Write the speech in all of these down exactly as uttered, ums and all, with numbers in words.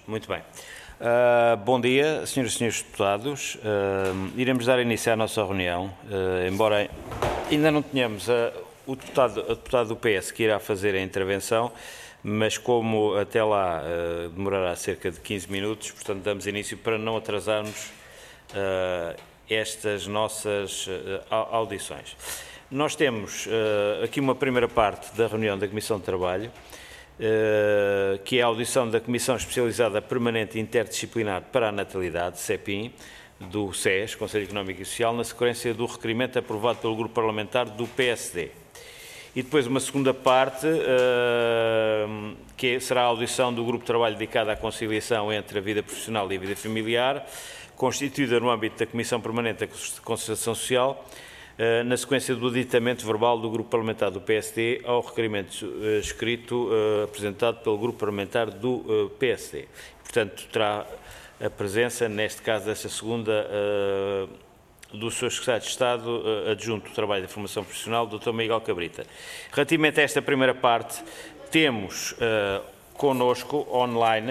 Muito bem. Uh, bom dia, senhoras e senhores deputados. Uh, iremos dar início à nossa reunião, uh, embora ainda não tenhamos uh, o deputado, a deputada do P S que irá fazer a intervenção, mas como até lá uh, demorará cerca de quinze minutos, portanto damos início para não atrasarmos uh, estas nossas uh, audições. Nós temos uh, aqui uma primeira parte da reunião da Comissão de Trabalho, Uh, que é a audição da Comissão Especializada Permanente Interdisciplinar para a Natalidade, CEPIN, do S E S, Conselho Económico e Social, na sequência do requerimento aprovado pelo Grupo Parlamentar do P S D. E depois uma segunda parte, uh, que será a audição do Grupo de Trabalho dedicado à conciliação entre a vida profissional e a vida familiar, constituída no âmbito da Comissão Permanente da Conciliação Social, na sequência do aditamento verbal do Grupo Parlamentar do P S D ao requerimento uh, escrito uh, apresentado pelo Grupo Parlamentar do uh, P S D. Portanto, terá a presença, neste caso, dessa segunda, uh, do senhor Secretário de Estado uh, adjunto do Trabalho e da Formação Profissional, doutor Miguel Cabrita. Relativamente a esta primeira parte, temos uh, connosco, online,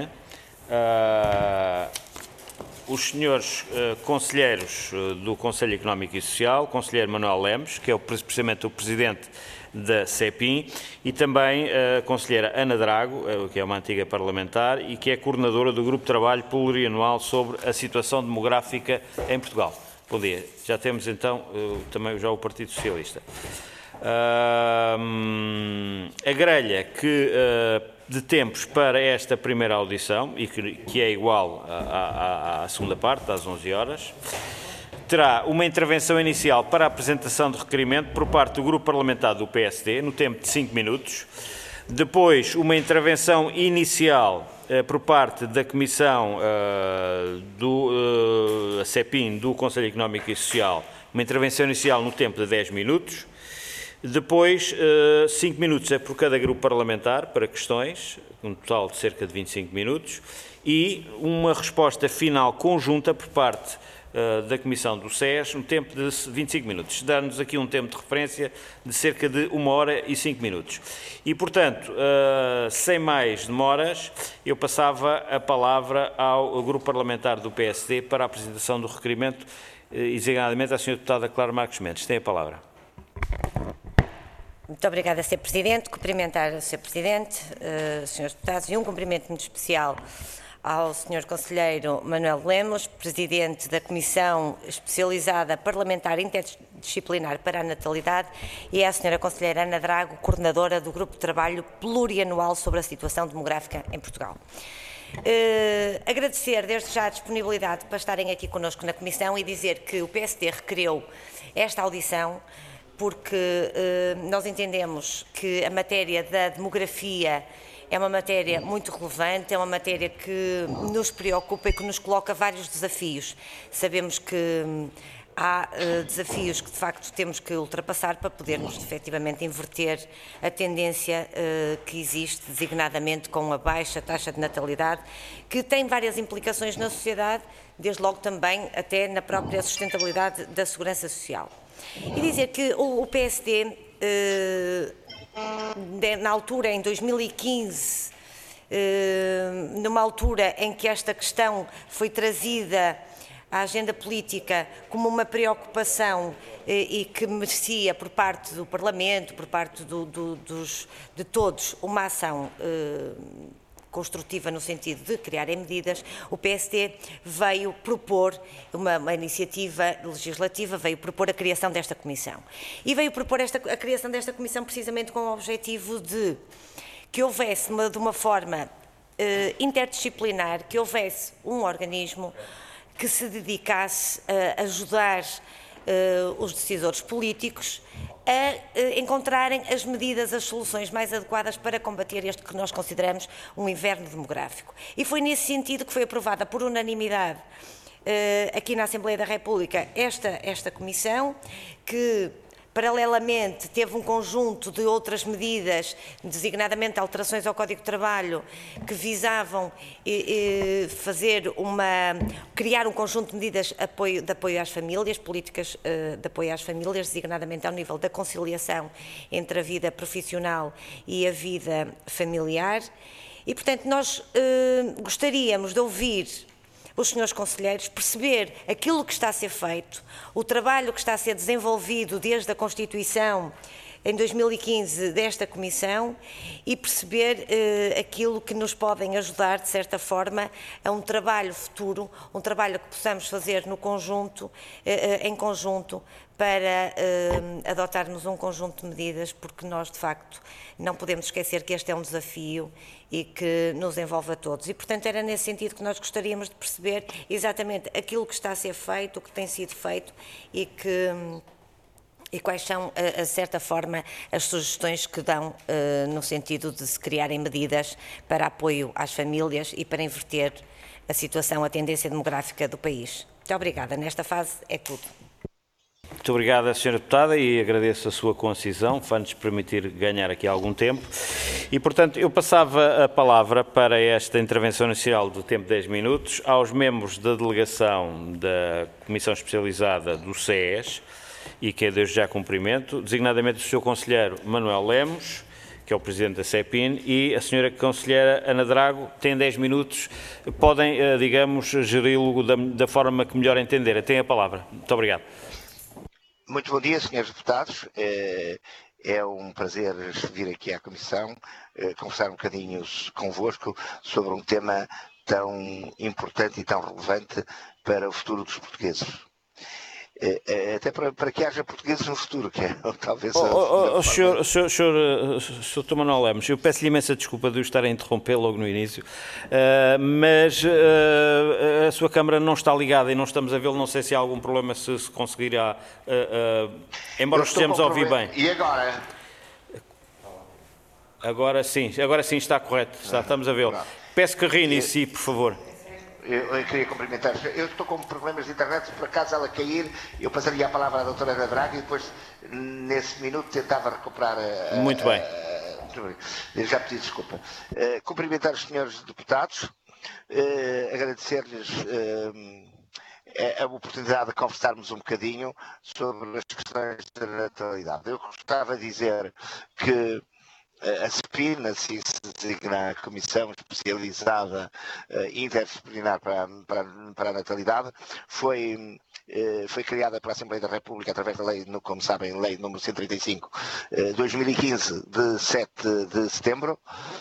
uh, os senhores uh, conselheiros uh, do Conselho Económico e Social, o conselheiro Manuel Lemos, que é o, precisamente o presidente da CEPIN, e também a conselheira Ana Drago, uh, que é uma antiga parlamentar e que é coordenadora do Grupo de Trabalho Plurianual sobre a situação demográfica em Portugal. Bom dia. Já temos então uh, também já o Partido Socialista. Uh, a grelha que uh, de tempos para esta primeira audição, e que, que é igual à, à, à segunda parte, às onze horas, terá uma intervenção inicial para a apresentação de requerimento por parte do Grupo Parlamentar do P S D, no tempo de cinco minutos. Depois, uma intervenção inicial uh, por parte da Comissão uh, do uh, CEPIN, do Conselho Económico e Social, uma intervenção inicial no tempo de dez minutos. Depois, cinco minutos é por cada grupo parlamentar para questões, um total de cerca de vinte e cinco minutos, e uma resposta final conjunta por parte uh, da Comissão do S E S, no tempo de vinte e cinco minutos. Dá-nos aqui um tempo de referência de cerca de uma hora e cinco minutos. E, portanto, uh, sem mais demoras, eu passava a palavra ao grupo parlamentar do P S D para a apresentação do requerimento, uh, designadamente à senhora deputada Clara Marques Mendes. Tem a palavra. Muito obrigada, senhor Presidente. Cumprimentar o senhor Presidente, uh, senhores deputados, e um cumprimento muito especial ao senhor Conselheiro Manuel Lemos, Presidente da Comissão Especializada Parlamentar Interdisciplinar para a Natalidade, e à senhora Conselheira Ana Drago, Coordenadora do Grupo de Trabalho Plurianual sobre a Situação Demográfica em Portugal. Uh, agradecer desde já a disponibilidade para estarem aqui connosco na Comissão e dizer que o P S D requereu esta audição porque uh, nós entendemos que a matéria da demografia é uma matéria muito relevante, é uma matéria que nos preocupa e que nos coloca vários desafios. Sabemos que hum, há uh, desafios que de facto temos que ultrapassar para podermos efetivamente inverter a tendência uh, que existe, designadamente com a baixa taxa de natalidade, que tem várias implicações na sociedade, desde logo também até na própria sustentabilidade da segurança social. E dizer que o, o P S D, eh, na altura, em dois mil e quinze, eh, numa altura em que esta questão foi trazida à agenda política como uma preocupação eh, e que merecia, por parte do Parlamento, por parte do, do, dos, de todos, uma ação eh, construtiva no sentido de criarem medidas, o P S D veio propor uma, uma iniciativa legislativa, veio propor a criação desta comissão. E veio propor esta, a criação desta comissão precisamente com o objetivo de que houvesse uma, de uma forma eh, interdisciplinar, que houvesse um organismo que se dedicasse a ajudar eh, os decisores políticos a eh, encontrarem as medidas, as soluções mais adequadas para combater este que nós consideramos um inverno demográfico. E foi nesse sentido que foi aprovada por unanimidade eh, aqui na Assembleia da República esta, esta comissão, que paralelamente teve um conjunto de outras medidas, designadamente alterações ao Código de Trabalho, que visavam eh, eh, fazer uma, criar um conjunto de medidas de apoio, de apoio às famílias, políticas eh, de apoio às famílias, designadamente ao nível da conciliação entre a vida profissional e a vida familiar. E, portanto, nós eh, gostaríamos de ouvir os senhores conselheiros, perceber aquilo que está a ser feito, o trabalho que está a ser desenvolvido desde a constituição em dois mil e quinze desta Comissão e perceber eh, aquilo que nos podem ajudar, de certa forma, a um trabalho futuro, um trabalho que possamos fazer no conjunto, eh, em conjunto, para eh, adotarmos um conjunto de medidas, porque nós, de facto, não podemos esquecer que este é um desafio e que nos envolve a todos. E, portanto, era nesse sentido que nós gostaríamos de perceber exatamente aquilo que está a ser feito, o que tem sido feito e que... E quais são, a certa forma, as sugestões que dão uh, no sentido de se criarem medidas para apoio às famílias e para inverter a situação, a tendência demográfica do país. Muito obrigada. Nesta fase é tudo. Muito obrigada, senhora Deputada, e agradeço a sua concisão, vai-nos permitir ganhar aqui algum tempo. E, portanto, eu passava a palavra para esta intervenção inicial do tempo de dez minutos aos membros da delegação da Comissão Especializada do C E S, e que é desde já cumprimento, designadamente o senhor Conselheiro Manuel Lemos, que é o Presidente da CEPIN, e a senhora Conselheira Ana Drago, tem dez minutos, podem, digamos, geri-lo da, da forma que melhor entenderem. Tem a palavra. Muito obrigado. Muito bom dia, senhores deputados. É um prazer vir aqui à Comissão conversar um bocadinho convosco sobre um tema tão importante e tão relevante para o futuro dos portugueses. Até para, para que haja portugueses no futuro, que é talvez... Oh, oh, oh, senhor, senhor, senhor, senhor Manuel Lemos, eu peço-lhe imensa desculpa de o estar a interromper logo no início, uh, mas uh, a sua câmara não está ligada e não estamos a vê-lo, não sei se há algum problema, se, se conseguirá, uh, uh, embora estejamos a ouvir bem. E agora? Agora sim, agora sim está correto, está, estamos a vê-lo. Peço que reinicie, por favor. Eu, eu queria cumprimentar. Eu estou com problemas de internet, se por acaso ela cair, eu passaria a palavra à doutora Ana Drago e depois, nesse minuto, tentava recuperar a... Muito bem. A, muito bem. Eu já pedi desculpa. Uh, cumprimentar os senhores deputados, uh, agradecer-lhes uh, a oportunidade de conversarmos um bocadinho sobre as questões da natalidade. Eu gostava de dizer que a CEPIN, assim se designa a Comissão Especializada uh, Interdisciplinar para, para, para a Natalidade, foi, uh, foi criada pela Assembleia da República através da lei, no, como sabem, lei número cento e trinta e cinco, uh, dois mil e quinze, de sete de setembro.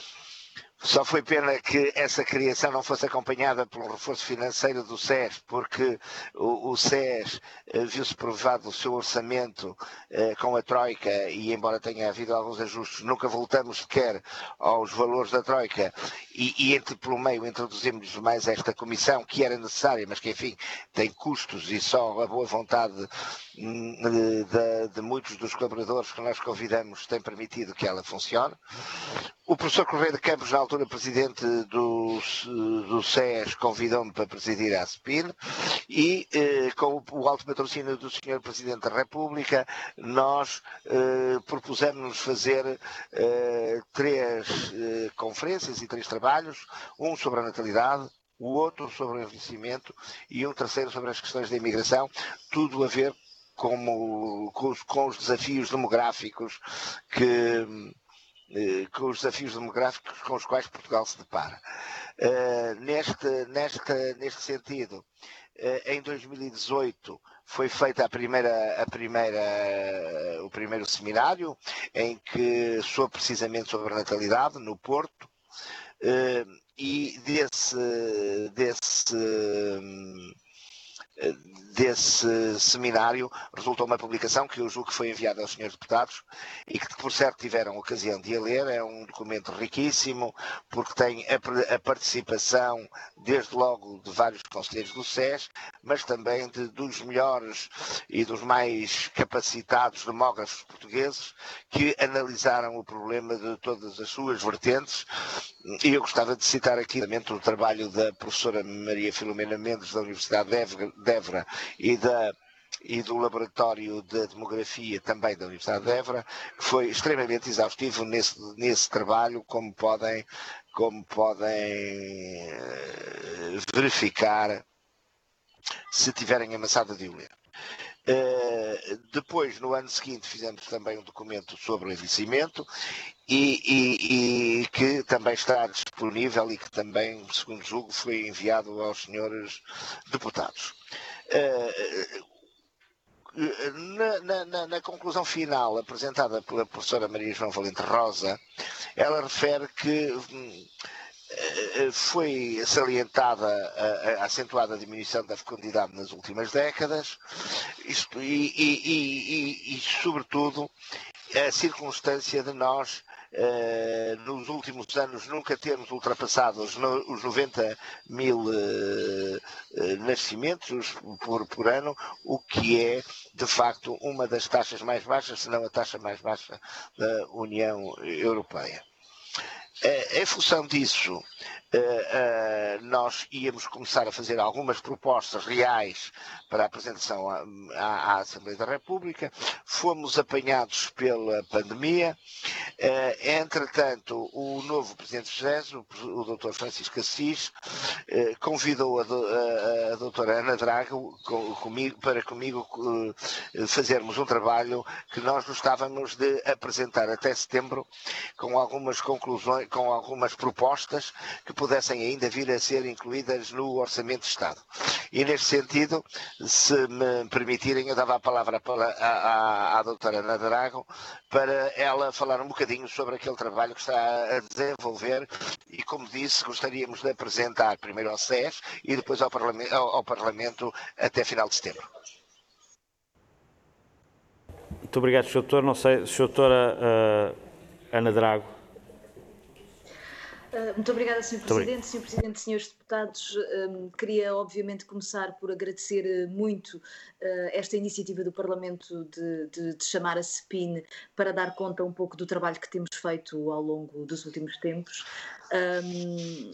Só foi pena que essa criação não fosse acompanhada por um reforço financeiro do S E S, porque o, o S E S uh, viu-se provado o seu orçamento uh, com a Troika e, embora tenha havido alguns ajustes, nunca voltamos sequer aos valores da Troika e, e entre, pelo meio introduzimos mais esta comissão, que era necessária, mas que, enfim, tem custos e só a boa vontade de, de, de muitos dos colaboradores que nós convidamos tem permitido que ela funcione. O professor Correia de Campos, na altura presidente do, do S E S, convidou-me para presidir a CEPIN e, eh, com o, o alto patrocínio do senhor Presidente da República, nós eh, propusemos-nos fazer eh, três eh, conferências e três trabalhos, um sobre a natalidade, o outro sobre o envelhecimento e um terceiro sobre as questões da imigração, tudo a ver como, com, os, com os desafios demográficos que... com os desafios demográficos com os quais Portugal se depara. Uh, neste, neste, neste sentido, uh, em dois mil e dezoito foi feita a primeira, a primeira, uh, o primeiro seminário, em que soube precisamente sobre a natalidade, no Porto, uh, e desse, desse um, desse seminário resultou uma publicação que eu julgo que foi enviada aos senhores deputados e que, por certo, tiveram ocasião de a ler. É um documento riquíssimo porque tem a, a participação, desde logo, de vários conselheiros do S E S, mas também de, dos melhores e dos mais capacitados demógrafos portugueses que analisaram o problema de todas as suas vertentes. E eu gostava de citar aqui o trabalho da professora Maria Filomena Mendes, da Universidade de Évora, e, da, e do Laboratório de Demografia, também da Universidade de Évora, que foi extremamente exaustivo nesse, nesse trabalho, como podem, como podem verificar se tiverem a maçada de o ler. Uh, depois, no ano seguinte, fizemos também um documento sobre o envelhecimento e, e, e que também está disponível e que também, segundo julgo, foi enviado aos senhores deputados. Uh, na, na, na, na conclusão final apresentada pela professora Maria João Valente Rosa, ela refere que hum, foi salientada a, a acentuada diminuição da fecundidade nas últimas décadas isto, e, e, e, e, sobretudo, a circunstância de nós, uh, nos últimos anos, nunca termos ultrapassado os, no, os noventa mil uh, uh, nascimentos por, por ano, o que é, de facto, uma das taxas mais baixas, se não a taxa mais baixa da União Europeia. Uh, em função disso, uh, uh, nós íamos começar a fazer algumas propostas reais para a apresentação à, à, à Assembleia da República. Fomos apanhados pela pandemia. Uh, entretanto, o novo Presidente do SES, o, o doutor Francisco Assis, uh, convidou a, a, a doutora Ana Drago com, comigo, para comigo uh, fazermos um trabalho que nós gostávamos de apresentar até setembro, com algumas conclusões, com algumas propostas que pudessem ainda vir a ser incluídas no Orçamento de Estado. E neste sentido, se me permitirem, eu dava a palavra para a, a, à doutora Ana Drago para ela falar um bocadinho sobre aquele trabalho que está a desenvolver e, como disse, gostaríamos de apresentar primeiro ao SES e depois ao Parlamento, ao, ao Parlamento até final de setembro. Muito obrigado, senhor Doutor. Não sei, senhora Doutora uh, Ana Drago. Muito obrigada, senhor Presidente. senhor Presidente, senhores deputados, um, queria obviamente começar por agradecer muito uh, esta iniciativa do Parlamento de, de, de chamar a CEPIN para dar conta um pouco do trabalho que temos feito ao longo dos últimos tempos. Um,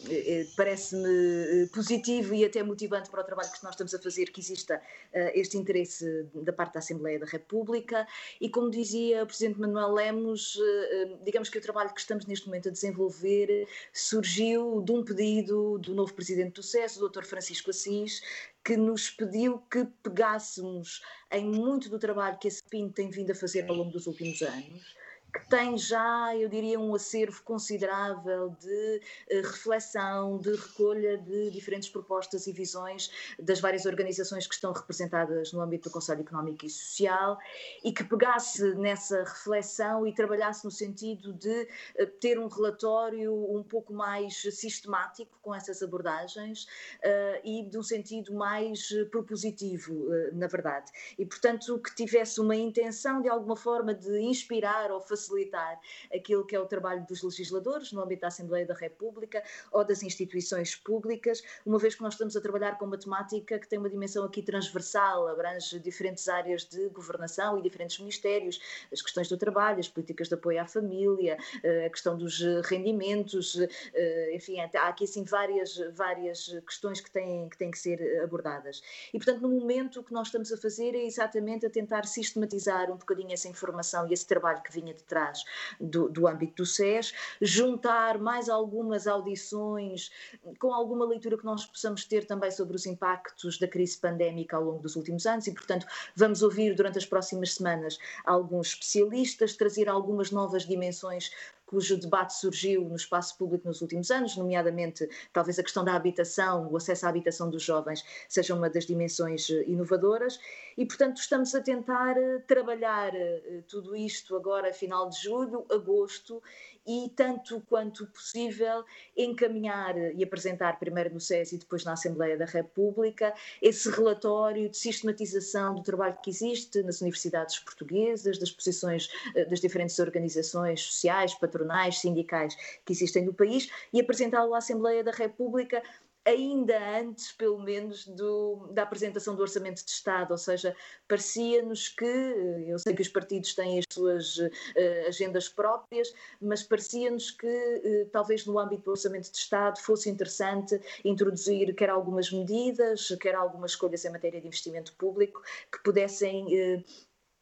Parece-me positivo e até motivante para o trabalho que nós estamos a fazer que exista uh, este interesse da parte da Assembleia da República e, como dizia o Presidente Manuel Lemos, uh, digamos que o trabalho que estamos neste momento a desenvolver surgiu de um pedido do novo Presidente do SES, o doutor Francisco Assis, que nos pediu que pegássemos em muito do trabalho que a CEPIN tem vindo a fazer ao longo dos últimos anos, que tem já, eu diria, um acervo considerável de uh, reflexão, de recolha de diferentes propostas e visões das várias organizações que estão representadas no âmbito do Conselho Económico e Social e que pegasse nessa reflexão e trabalhasse no sentido de uh, ter um relatório um pouco mais sistemático com essas abordagens uh, e de um sentido mais uh, propositivo, uh, na verdade. E, portanto, que tivesse uma intenção, de alguma forma, de inspirar ou facilitar facilitar aquilo que é o trabalho dos legisladores no âmbito da Assembleia da República ou das instituições públicas, uma vez que nós estamos a trabalhar com uma temática que tem uma dimensão aqui transversal, abrange diferentes áreas de governação e diferentes ministérios, as questões do trabalho, as políticas de apoio à família, a questão dos rendimentos, enfim, há aqui assim várias, várias questões que têm, que têm que ser abordadas. E, portanto, no momento o que nós estamos a fazer é exatamente a tentar sistematizar um bocadinho essa informação e esse trabalho que vinha de trás do, do âmbito do SES, juntar mais algumas audições com alguma leitura que nós possamos ter também sobre os impactos da crise pandémica ao longo dos últimos anos e, portanto, vamos ouvir durante as próximas semanas alguns especialistas, trazer algumas novas dimensões cujo debate surgiu no espaço público nos últimos anos, nomeadamente talvez a questão da habitação, o acesso à habitação dos jovens seja uma das dimensões inovadoras e, portanto, estamos a tentar trabalhar tudo isto agora a final de julho, agosto e, tanto quanto possível, encaminhar e apresentar primeiro no SES e depois na Assembleia da República esse relatório de sistematização do trabalho que existe nas universidades portuguesas, das posições das diferentes organizações sociais, patronais, sindicais que existem no país e apresentá-lo à Assembleia da República ainda antes, pelo menos, do, da apresentação do Orçamento de Estado, ou seja, parecia-nos que, eu sei que os partidos têm as suas uh, agendas próprias, mas parecia-nos que, uh, talvez no âmbito do Orçamento de Estado, fosse interessante introduzir quer algumas medidas, quer algumas escolhas em matéria de investimento público que pudessem uh,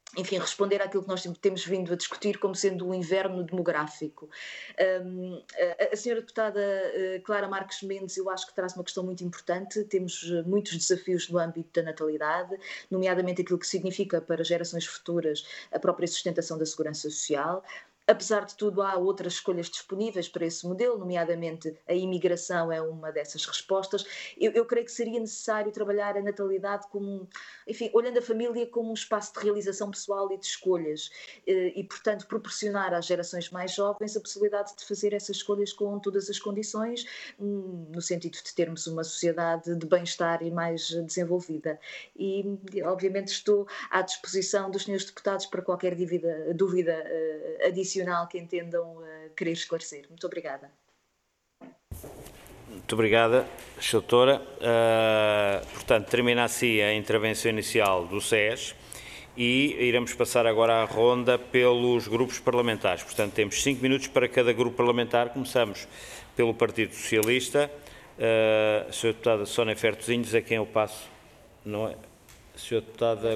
enfim, responder àquilo que nós temos vindo a discutir como sendo o inverno demográfico. Um, a, a senhora deputada uh, Clara Marques Mendes, eu acho que traz uma questão muito importante. Temos uh, muitos desafios no âmbito da natalidade, nomeadamente aquilo que significa para gerações futuras a própria sustentação da segurança social. Apesar de tudo, há outras escolhas disponíveis para esse modelo, nomeadamente a imigração é uma dessas respostas. Eu, eu creio que seria necessário trabalhar a natalidade como, enfim, olhando a família como um espaço de realização pessoal e de escolhas e, portanto, proporcionar às gerações mais jovens a possibilidade de fazer essas escolhas com todas as condições, no sentido de termos uma sociedade de bem-estar e mais desenvolvida. E, obviamente, estou à disposição dos senhores deputados para qualquer dúvida, dúvida adicional que entendam uh, querer esclarecer. Muito obrigada. Muito obrigada, doutora. Uh, portanto, termina assim a intervenção inicial do S E S e iremos passar agora à ronda pelos grupos parlamentares. Portanto, temos cinco minutos para cada grupo parlamentar. Começamos pelo Partido Socialista. Uh, a senhora deputada Sónia Fertozinhos, a quem eu passo, não é? A senhora deputada...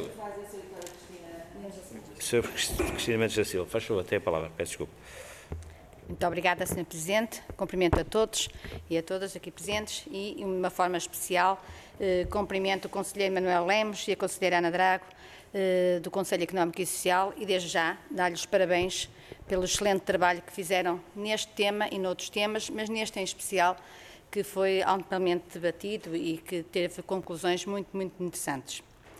senhora Cristina Mendes da Silva, faz favor, tem a palavra, peço desculpa. Muito obrigada, senhor Presidente. Cumprimento a todos e a todas aqui presentes e, de uma forma especial, eh, cumprimento o Conselheiro Manuel Lemos e a Conselheira Ana Drago, eh, do Conselho Económico e Social, e desde já dar-lhes parabéns pelo excelente trabalho que fizeram neste tema e noutros temas, mas neste em especial, que foi amplamente debatido e que teve conclusões muito, muito interessantes.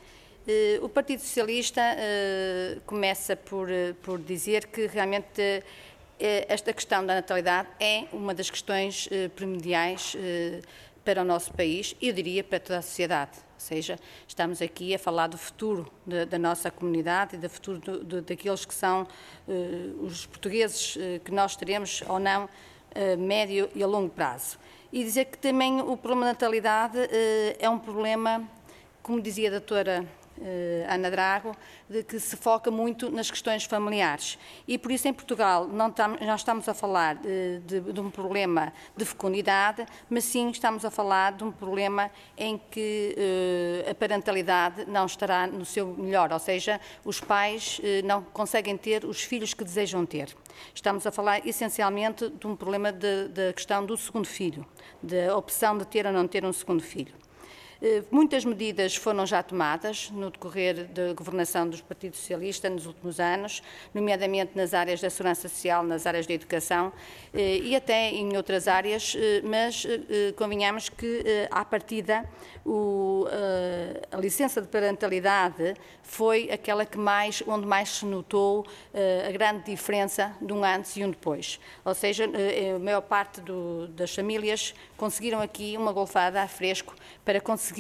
O Partido Socialista uh, começa por, por dizer que realmente uh, esta questão da natalidade é uma das questões uh, primordiais uh, para o nosso país e eu diria para toda a sociedade. Ou seja, estamos aqui a falar do futuro de, da nossa comunidade e do futuro do, do, daqueles que são uh, os portugueses uh, que nós teremos ou não a médio e a longo prazo. E dizer que também o problema da natalidade uh, é um problema, como dizia a doutora Uh, Ana Drago, de que se foca muito nas questões familiares e por isso em Portugal não, tam, não estamos a falar de, de, de um problema de fecundidade, mas sim estamos a falar de um problema em que uh, a parentalidade não estará no seu melhor, ou seja, os pais uh, não conseguem ter os filhos que desejam ter. Estamos a falar essencialmente de um problema da questão do segundo filho, da opção de ter ou não ter um segundo filho. Muitas medidas foram já tomadas no decorrer da governação do Partido Socialista nos últimos anos, nomeadamente nas áreas da segurança social, nas áreas da educação e até em outras áreas, mas convenhamos que, à partida, o, a licença de parentalidade foi aquela que mais, onde mais se notou a grande diferença de um antes e um depois. Ou seja, a maior parte do, das famílias conseguiram aqui uma golfada a fresco para conseguir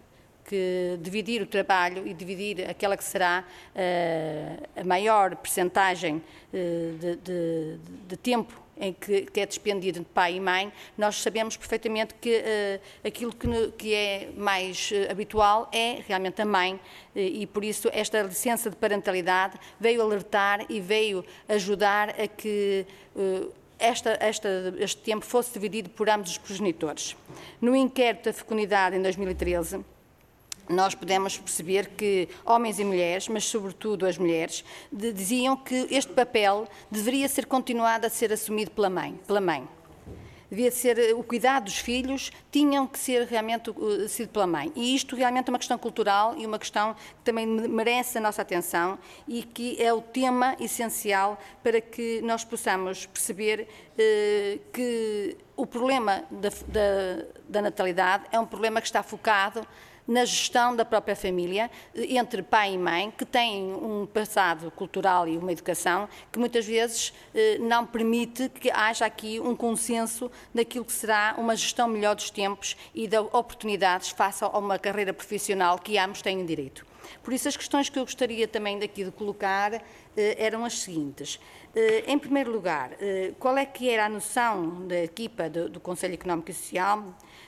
que dividir o trabalho e dividir aquela que será uh, a maior percentagem uh, de, de, de tempo em que, que é despendido de pai e mãe. Nós sabemos perfeitamente que uh, aquilo que, que é mais uh, habitual é realmente a mãe uh, e por isso esta licença de parentalidade veio alertar e veio ajudar a que uh, Esta, esta, este tempo fosse dividido por ambos os progenitores. No inquérito da fecundidade em dois mil e treze, nós podemos perceber que homens e mulheres, mas sobretudo as mulheres, de, diziam que este papel deveria ser continuado a ser assumido pela mãe. Pela mãe. Devia ser o cuidado dos filhos, tinham que ser realmente uh, sido pela mãe. E isto realmente é uma questão cultural e uma questão que também merece a nossa atenção e que é o tema essencial para que nós possamos perceber uh, que o problema da, da, da natalidade é um problema que está focado na gestão da própria família, entre pai e mãe, que têm um passado cultural e uma educação que muitas vezes eh, não permite que haja aqui um consenso daquilo que será uma gestão melhor dos tempos e de oportunidades face a uma carreira profissional que ambos têm direito. Por isso, as questões que eu gostaria também daqui de colocar eh, eram as seguintes. Eh, em primeiro lugar, eh, qual é que era a noção da equipa do, do Conselho Económico e Social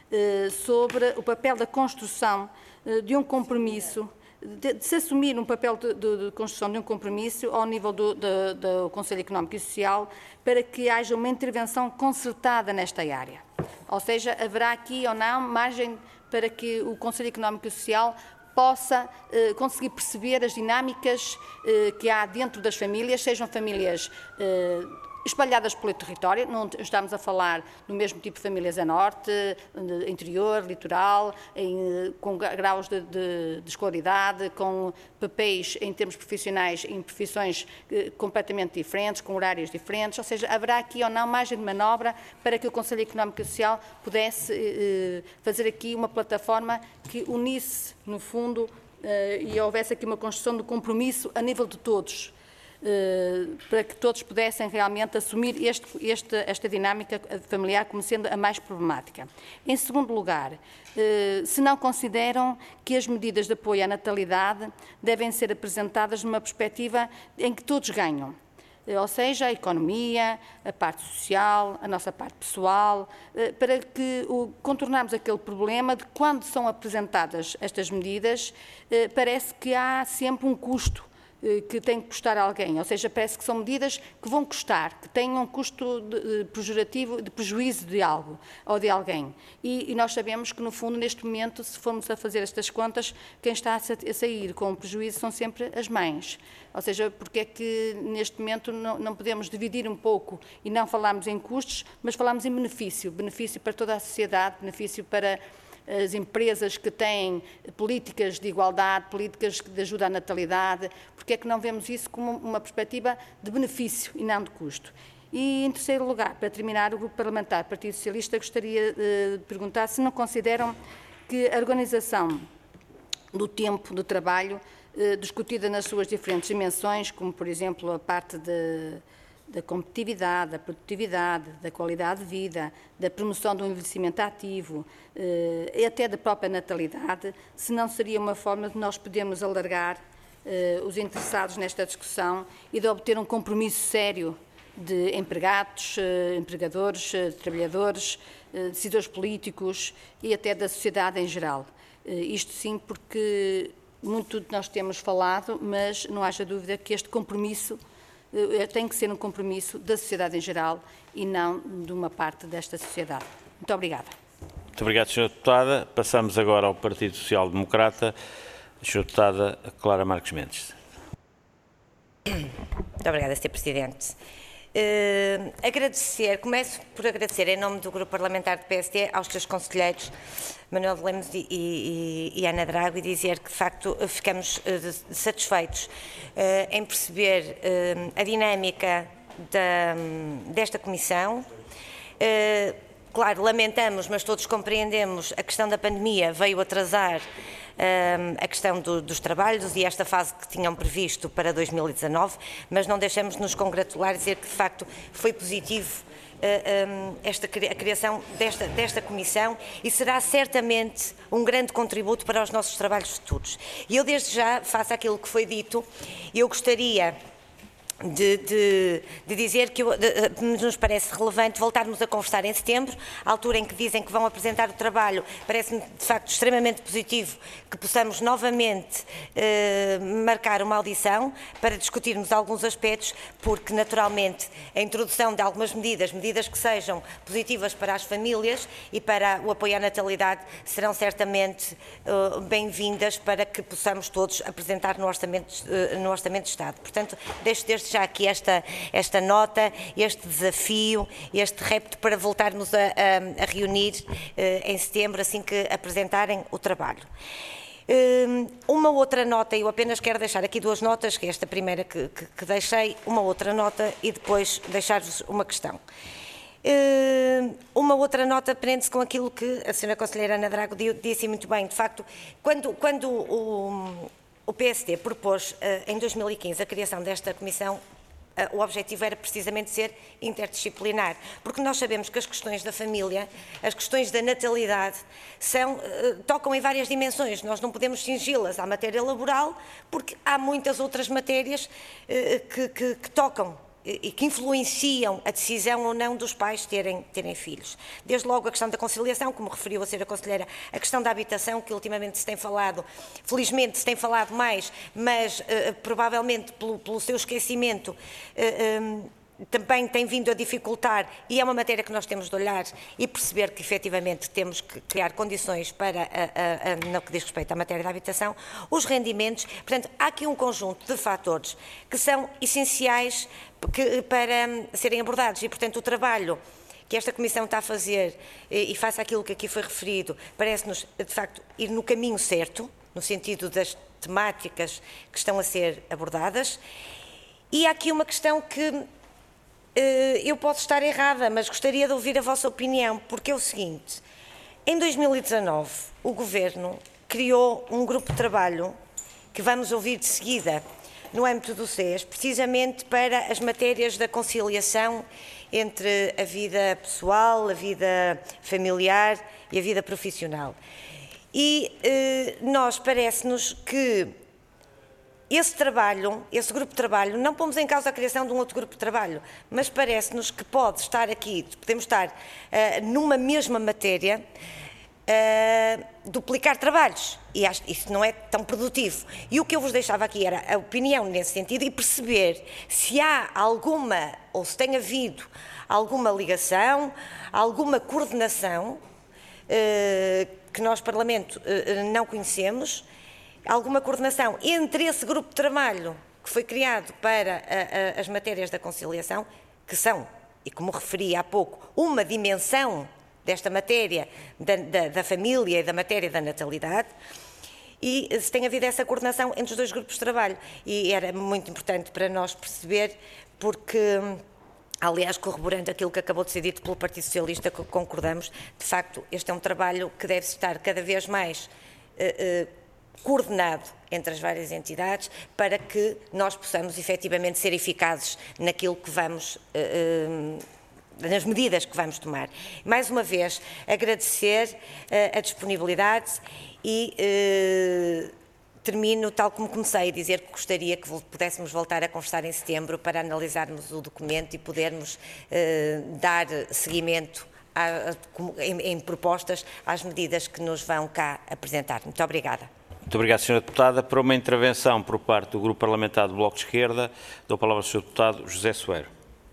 sobre o papel da construção de um compromisso, de, de se assumir um papel de, de, de construção de um compromisso ao nível do, de, do Conselho Económico e Social para que haja uma intervenção concertada nesta área. Ou seja, haverá aqui ou não margem para que o Conselho Económico e Social possa eh, conseguir perceber as dinâmicas eh, que há dentro das famílias, sejam famílias eh, espalhadas pelo território, não estamos a falar do mesmo tipo de famílias a norte, interior, litoral, em, com graus de, de, de escolaridade, com papéis em termos profissionais em profissões eh, completamente diferentes, com horários diferentes, ou seja, haverá aqui ou não margem de manobra para que o Conselho Económico e Social pudesse eh, fazer aqui uma plataforma que unisse, no fundo, eh, e houvesse aqui uma construção de compromisso a nível de todos, para que todos pudessem realmente assumir este, este, esta dinâmica familiar como sendo a mais problemática. Em segundo lugar, se não consideram que as medidas de apoio à natalidade devem ser apresentadas numa perspectiva em que todos ganham, ou seja, a economia, a parte social, a nossa parte pessoal, para que contornarmos aquele problema de quando são apresentadas estas medidas, parece que há sempre um custo que tem que custar a alguém, ou seja, parece que são medidas que vão custar, que têm um custo de, pejorativo, de prejuízo de algo ou de alguém. E, e nós sabemos que, no fundo, neste momento, se formos a fazer estas contas, quem está a sair com prejuízo são sempre as mães. Ou seja, porque é que neste momento não, não podemos dividir um pouco e não falarmos em custos, mas falarmos em benefício, benefício para toda a sociedade, benefício para as empresas que têm políticas de igualdade, políticas de ajuda à natalidade, porque é que não vemos isso como uma perspectiva de benefício e não de custo? E, em terceiro lugar, para terminar, o Grupo Parlamentar do Partido Socialista gostaria de perguntar se não consideram que a organização do tempo de trabalho, discutida nas suas diferentes dimensões, como, por exemplo, a parte de da competitividade, da produtividade, da qualidade de vida, da promoção do envelhecimento ativo eh, e até da própria natalidade, se não seria uma forma de nós podermos alargar eh, os interessados nesta discussão e de obter um compromisso sério de empregados, eh, empregadores, eh, trabalhadores, eh, decisores políticos e até da sociedade em geral. Eh, isto sim porque muito nós temos falado, mas não haja dúvida que este compromisso tem que ser um compromisso da sociedade em geral e não de uma parte desta sociedade. Muito obrigada. Muito obrigado, senhora Deputada. Passamos agora ao Partido Social Democrata. senhora Deputada Clara Marques Mendes. Muito obrigada, senhor Presidente. Uh, agradecer, começo por agradecer em nome do Grupo Parlamentar do P S D aos seus conselheiros Manuel Lemos e, e, e Ana Drago e dizer que de facto ficamos uh, satisfeitos uh, em perceber uh, a dinâmica da, desta comissão. Uh, claro, lamentamos, mas todos compreendemos, a questão da pandemia veio atrasar a questão do, dos trabalhos e esta fase que tinham previsto para dois mil e dezanove, mas não deixamos de nos congratular e dizer que de facto foi positivo esta, a criação desta, desta comissão e será certamente um grande contributo para os nossos trabalhos futuros. E eu desde já, face àquilo que foi dito, eu gostaria De, de, de dizer que eu, de, de, nos parece relevante voltarmos a conversar em setembro, à altura em que dizem que vão apresentar o trabalho. Parece-me de facto extremamente positivo que possamos novamente eh, marcar uma audição para discutirmos alguns aspectos, porque naturalmente a introdução de algumas medidas, medidas que sejam positivas para as famílias e para o apoio à natalidade, serão certamente eh, bem-vindas para que possamos todos apresentar no Orçamento, eh, no Orçamento de Estado. Portanto, deixo desde já aqui esta, esta nota, este desafio, este repto para voltarmos a, a, a reunir uh, em setembro, assim que apresentarem o trabalho. Uh, uma outra nota, eu apenas quero deixar aqui duas notas, que é esta primeira que, que, que deixei, uma outra nota e depois deixar-vos uma questão. Uh, uma outra nota prende-se com aquilo que a senhora Conselheira Ana Drago disse muito bem. De facto, quando, quando o... O P S D propôs, em dois mil e quinze, a criação desta comissão. O objetivo era precisamente ser interdisciplinar, porque nós sabemos que as questões da família, as questões da natalidade, são, tocam em várias dimensões. Nós não podemos cingi-las à matéria laboral, porque há muitas outras matérias que, que, que tocam e que influenciam a decisão ou não dos pais terem, terem filhos. Desde logo a questão da conciliação, como referiu a senhora Conselheira, a questão da habitação, que ultimamente se tem falado, felizmente se tem falado mais, mas uh, provavelmente pelo, pelo seu esquecimento, uh, um, também tem vindo a dificultar, e é uma matéria que nós temos de olhar e perceber que efetivamente temos que criar condições para, a, a, a, no que diz respeito à matéria da habitação, os rendimentos. Portanto, há aqui um conjunto de fatores que são essenciais que, para serem abordados, e portanto o trabalho que esta Comissão está a fazer, e, e face àquilo que aqui foi referido, parece-nos de facto ir no caminho certo, no sentido das temáticas que estão a ser abordadas. E há aqui uma questão que eu posso estar errada, mas gostaria de ouvir a vossa opinião, porque é o seguinte: em dois mil e dezanove o Governo criou um grupo de trabalho que vamos ouvir de seguida no âmbito do C E S, precisamente para as matérias da conciliação entre a vida pessoal, a vida familiar e a vida profissional. E eh, nós parece-nos que esse trabalho, esse grupo de trabalho, não pomos em causa a criação de um outro grupo de trabalho, mas parece-nos que pode estar aqui, podemos estar uh, numa mesma matéria, uh, duplicar trabalhos, e acho que isso não é tão produtivo. E o que eu vos deixava aqui era a opinião nesse sentido e perceber se há alguma, ou se tem havido alguma ligação, alguma coordenação uh, que nós, Parlamento, uh, não conhecemos, alguma coordenação entre esse grupo de trabalho que foi criado para a, a, as matérias da conciliação, que são, e como referi há pouco, uma dimensão desta matéria da, da, da família e da matéria da natalidade, e se tem havido essa coordenação entre os dois grupos de trabalho. E era muito importante para nós perceber, porque, aliás, corroborando aquilo que acabou de ser dito pelo Partido Socialista, que concordamos, de facto, este é um trabalho que deve estar cada vez mais uh, uh, coordenado entre as várias entidades, para que nós possamos efetivamente ser eficazes naquilo que vamos, uh, nas medidas que vamos tomar. Mais uma vez, agradecer uh, a disponibilidade e uh, termino tal como comecei, dizer que gostaria que pudéssemos voltar a conversar em setembro para analisarmos o documento e podermos uh, dar seguimento a, a, em, em propostas às medidas que nos vão cá apresentar. Muito obrigada. Muito obrigado, senhora Deputada. Para uma intervenção por parte do Grupo Parlamentar do Bloco de Esquerda, dou a palavra ao senhor Deputado José Soeiro,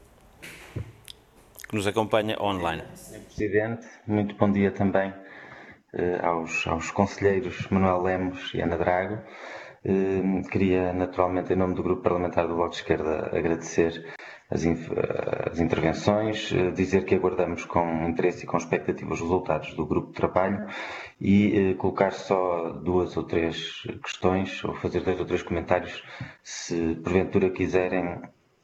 que nos acompanha online. senhor Presidente, muito bom dia também eh, aos, aos conselheiros Manuel Lemos e Ana Drago. Eh, queria, naturalmente, em nome do Grupo Parlamentar do Bloco de Esquerda, agradecer as, as intervenções, dizer que aguardamos com interesse e com expectativa os resultados do grupo de trabalho e eh, colocar só duas ou três questões, ou fazer dois ou três comentários, se porventura quiserem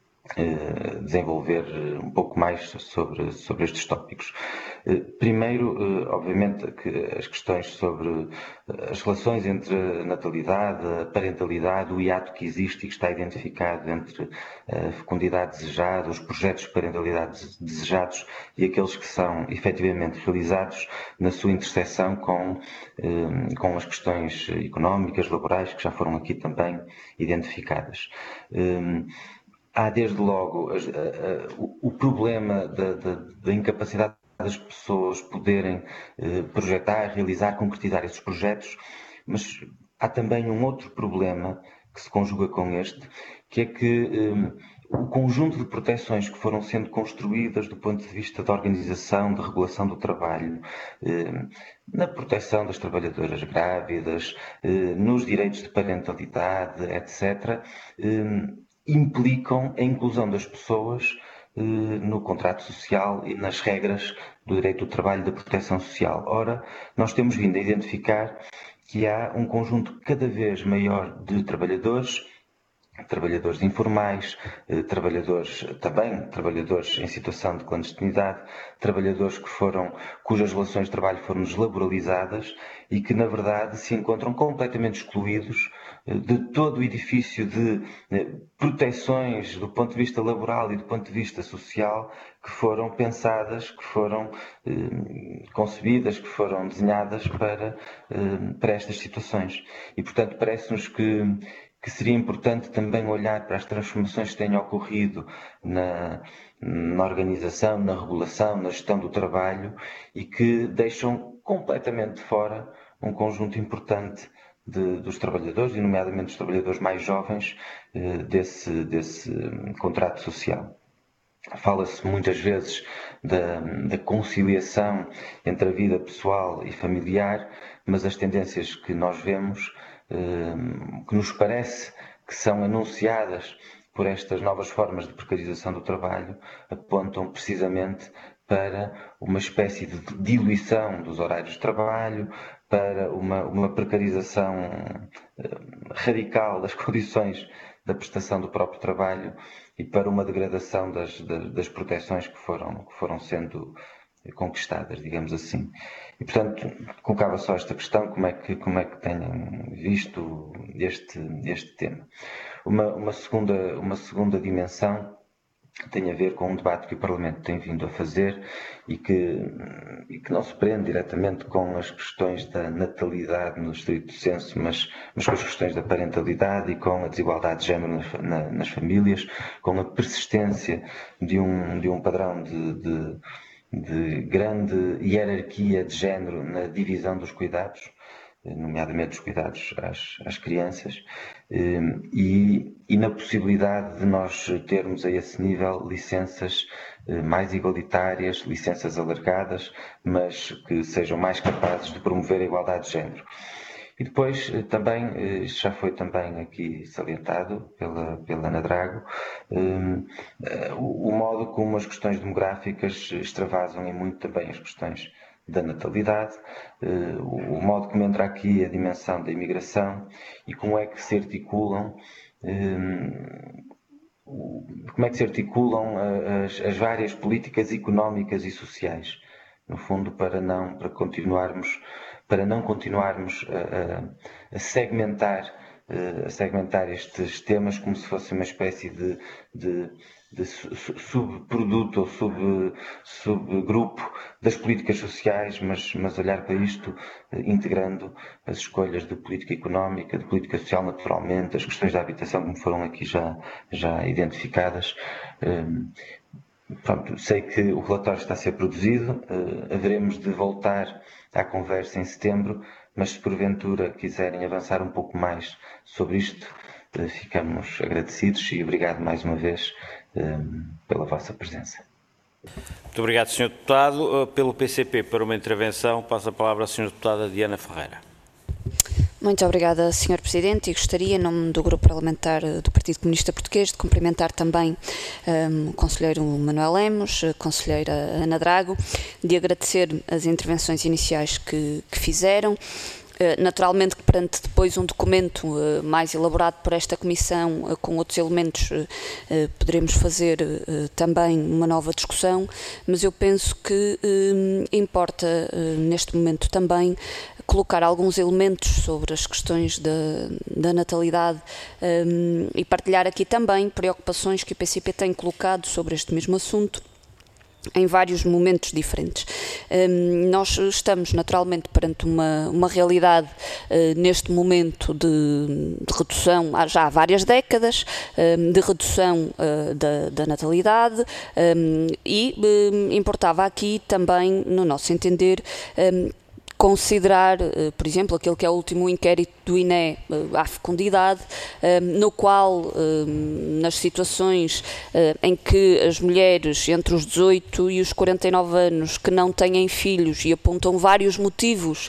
eh, desenvolver um pouco mais sobre, sobre estes tópicos. Eh, primeiro, eh, obviamente, que as questões sobre as relações entre a natalidade, a parentalidade, o hiato que existe e que está identificado entre a fecundidade desejada, os projetos de parentalidade desejados e aqueles que são efetivamente realizados na sua interseção com, eh, com as questões económicas, laborais, que já foram aqui também identificadas. Eh, há desde logo a, a, a, o, o problema da, da, da incapacidade das pessoas poderem eh, projetar, realizar, concretizar esses projetos, mas há também um outro problema que se conjuga com este, que é que eh, o conjunto de proteções que foram sendo construídas do ponto de vista da organização, da regulação do trabalho, eh, na proteção das trabalhadoras grávidas, eh, nos direitos de parentalidade, etcétera, eh, implicam a inclusão das pessoas no contrato social e nas regras do direito do trabalho e da proteção social. Ora, nós temos vindo a identificar que há um conjunto cada vez maior de trabalhadores, trabalhadores informais, trabalhadores também, trabalhadores em situação de clandestinidade, trabalhadores que foram, cujas relações de trabalho foram deslaboralizadas e que, na verdade, se encontram completamente excluídos de todo o edifício de proteções do ponto de vista laboral e do ponto de vista social que foram pensadas, que foram eh, concebidas, que foram desenhadas para, eh, para estas situações. E, portanto, parece-nos que, que seria importante também olhar para as transformações que têm ocorrido na, na organização, na regulação, na gestão do trabalho e que deixam completamente fora um conjunto importante De, dos trabalhadores, e nomeadamente dos trabalhadores mais jovens, eh, desse, desse um, contrato social. fala-se muitas vezes da, da conciliação entre a vida pessoal e familiar, mas as tendências que nós vemos, que nos parece que são anunciadas por estas novas formas de precarização do trabalho, apontam precisamente para uma espécie de diluição dos horários de trabalho, para uma, uma precarização radical das condições da prestação do próprio trabalho e para uma degradação das, das, das proteções que foram, que foram sendo conquistadas, digamos assim. E, portanto, colocava só esta questão, como é que, como é que têm visto este, este tema. Uma, uma, segunda, uma segunda dimensão tem a ver com um debate que o Parlamento tem vindo a fazer e que, e que não se prende diretamente com as questões da natalidade no estrito senso, mas, mas com as questões da parentalidade e com a desigualdade de género nas, na, nas famílias, com a persistência de um, de um padrão de, de, de grande hierarquia de género na divisão dos cuidados, nomeadamente os cuidados às, às crianças, e, e na possibilidade de nós termos a esse nível licenças mais igualitárias, licenças alargadas, mas que sejam mais capazes de promover a igualdade de género. E depois também, isto já foi também aqui salientado pela, pela Ana Drago, um, o, o modo como as questões demográficas extravasam e muito também as questões da natalidade, uh, o modo como entra aqui a dimensão da imigração e como é que se articulam um, como é que se articulam as, as várias políticas económicas e sociais, no fundo, para não, para continuarmos, para não continuarmos a, a segmentar, a segmentar estes temas como se fosse uma espécie de, de, de subproduto ou sub, subgrupo das políticas sociais, mas, mas olhar para isto integrando as escolhas de política económica, de política social naturalmente, as questões da habitação como foram aqui já, já identificadas. Pronto, sei que o relatório está a ser produzido, haveremos de voltar à conversa em setembro, mas se porventura quiserem avançar um pouco mais sobre isto, ficamos agradecidos e obrigado mais uma vez pela vossa presença. Muito obrigado, senhor Deputado. Pelo P C P, para uma intervenção, passo a palavra à senhora Deputada Diana Ferreira. Muito obrigada, senhor Presidente, e gostaria, em nome do Grupo Parlamentar do Partido Comunista Português, de cumprimentar também um, o Conselheiro Manuel Lemos, a Conselheira Ana Drago, de agradecer as intervenções iniciais que, que fizeram. Naturalmente que perante depois um documento uh, mais elaborado por esta Comissão, uh, com outros elementos, uh, uh, poderemos fazer uh, também uma nova discussão, mas eu penso que uh, importa uh, neste momento também colocar alguns elementos sobre as questões da, da natalidade um, e partilhar aqui também preocupações que o P C P tem colocado sobre este mesmo assunto em vários momentos diferentes. Um, nós estamos naturalmente perante uma, uma realidade uh, neste momento de, de redução, há já há várias décadas, um, de redução uh, da, da natalidade um, e um, importava aqui também, no nosso entender, um, considerar, por exemplo, aquele que é o último inquérito do I N E à fecundidade, no qual, nas situações em que as mulheres entre os dezoito e os quarenta e nove anos que não têm filhos, e apontam vários motivos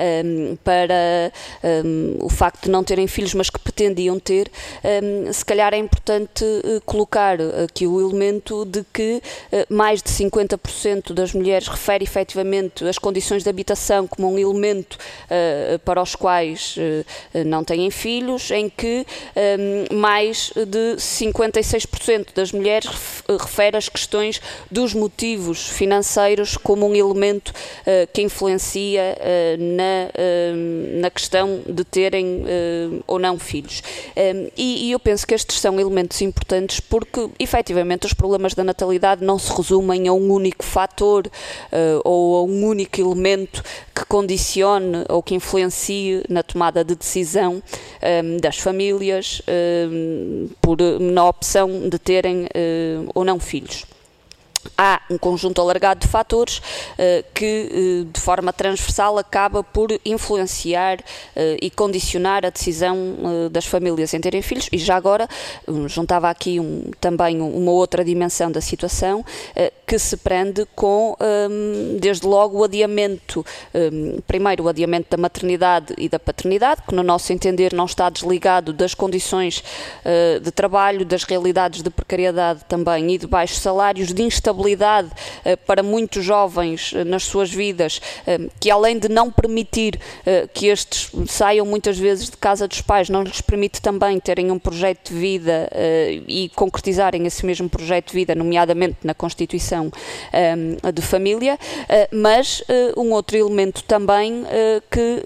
para o facto de não terem filhos, mas que pretendiam ter, se calhar é importante colocar aqui o elemento de que mais de cinquenta por cento das mulheres refere efetivamente as condições de habitação como um elemento uh, para os quais uh, não têm filhos, em que um, mais de cinquenta e seis por cento das mulheres refere as questões dos motivos financeiros como um elemento uh, que influencia uh, na, uh, na questão de terem uh, ou não filhos. Um, e, e eu penso que estes são elementos importantes porque, efetivamente, os problemas da natalidade não se resumem a um único fator uh, ou a um único elemento que condicione ou que influencie na tomada de decisão um, das famílias um, por, na opção de terem uh, ou não filhos. há um conjunto alargado de fatores uh, que, uh, de forma transversal, acaba por influenciar uh, e condicionar a decisão uh, das famílias em terem filhos. E já agora, um, juntava aqui um, também uma outra dimensão da situação uh, que se prende com, um, desde logo, o adiamento, um, primeiro o adiamento da maternidade e da paternidade, que no nosso entender não está desligado das condições uh, de trabalho, das realidades de precariedade também e de baixos salários, de instabilidade para muitos jovens nas suas vidas, que além de não permitir que estes saiam muitas vezes de casa dos pais, não lhes permite também terem um projeto de vida e concretizarem esse mesmo projeto de vida, nomeadamente na constituição de família, mas um outro elemento também que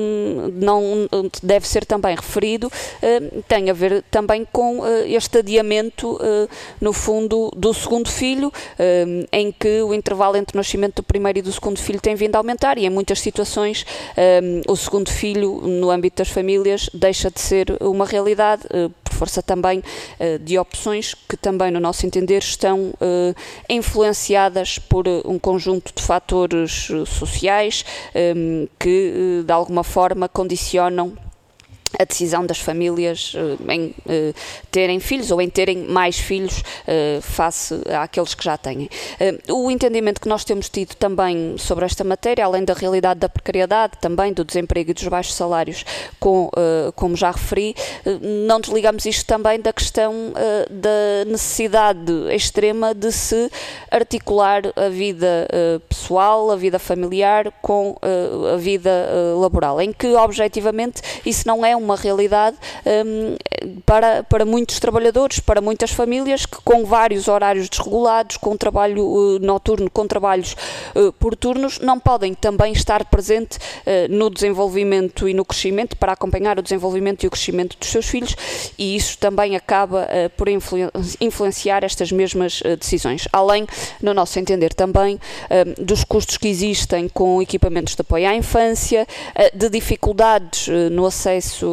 não deve ser também referido tem a ver também com este adiamento, no fundo, do segundo filho, em que o intervalo entre o nascimento do primeiro e do segundo filho tem vindo a aumentar, e em muitas situações um, o segundo filho, no âmbito das famílias, deixa de ser uma realidade, uh, por força também uh, de opções que também, no nosso entender, estão uh, influenciadas por uh, um conjunto de fatores uh, sociais um, que, uh, de alguma forma, condicionam a decisão das famílias uh, em uh, terem filhos ou em terem mais filhos uh, face àqueles que já têm. Uh, o entendimento que nós temos tido também sobre esta matéria, além da realidade da precariedade, também do desemprego e dos baixos salários, com, uh, como já referi, uh, não desligamos isto também da questão uh, da necessidade extrema de se articular a vida uh, pessoal, a vida familiar com uh, a vida uh, laboral, em que objetivamente isso não é uma realidade um, para, para muitos trabalhadores, para muitas famílias que, com vários horários desregulados, com trabalho uh, noturno, com trabalhos uh, por turnos, não podem também estar presente uh, no desenvolvimento e no crescimento, para acompanhar o desenvolvimento e o crescimento dos seus filhos, e isso também acaba uh, por influ influenciar estas mesmas uh, decisões. Além, no nosso entender também, uh, dos custos que existem com equipamentos de apoio à infância, uh, de dificuldades uh, no acesso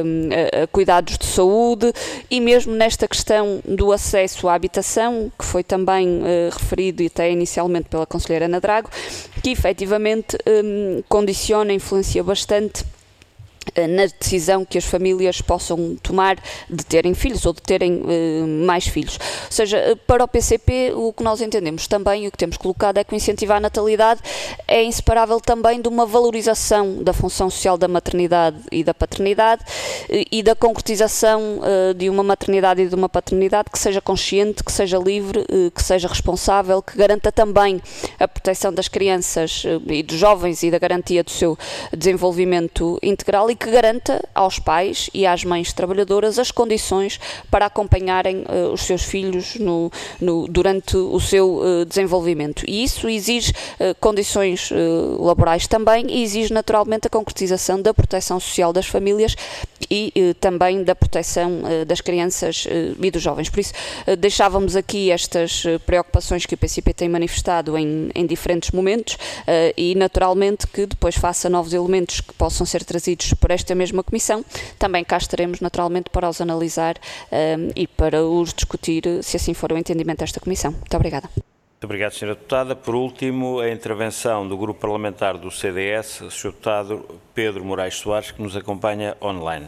a cuidados de saúde, e mesmo nesta questão do acesso à habitação, que foi também uh, referido e até inicialmente pela conselheira Ana Drago, que efetivamente um, condiciona, influencia bastante na decisão que as famílias possam tomar de terem filhos ou de terem uh, mais filhos. Ou seja, para o P C P, o que nós entendemos também e o que temos colocado é que o incentivo à natalidade é inseparável também de uma valorização da função social da maternidade e da paternidade e, e da concretização uh, de uma maternidade e de uma paternidade que seja consciente, que seja livre, uh, que seja responsável, que garanta também a proteção das crianças uh, e dos jovens e da garantia do seu desenvolvimento integral, e que garanta aos pais e às mães trabalhadoras as condições para acompanharem uh, os seus filhos no, no, durante o seu uh, desenvolvimento. E isso exige uh, condições uh, laborais também, e exige naturalmente a concretização da proteção social das famílias e uh, também da proteção uh, das crianças uh, e dos jovens. Por isso, uh, deixávamos aqui estas uh, preocupações que o P C P tem manifestado em, em diferentes momentos uh, e naturalmente que depois faça novos elementos que possam ser trazidos por esta mesma comissão, também cá estaremos naturalmente para os analisar um, e para os discutir, se assim for o entendimento desta comissão. Muito obrigada. Muito obrigado, senhora Deputada. Por último, a intervenção do Grupo Parlamentar do C D S, senhor Deputado Pedro Moraes Soares, que nos acompanha online.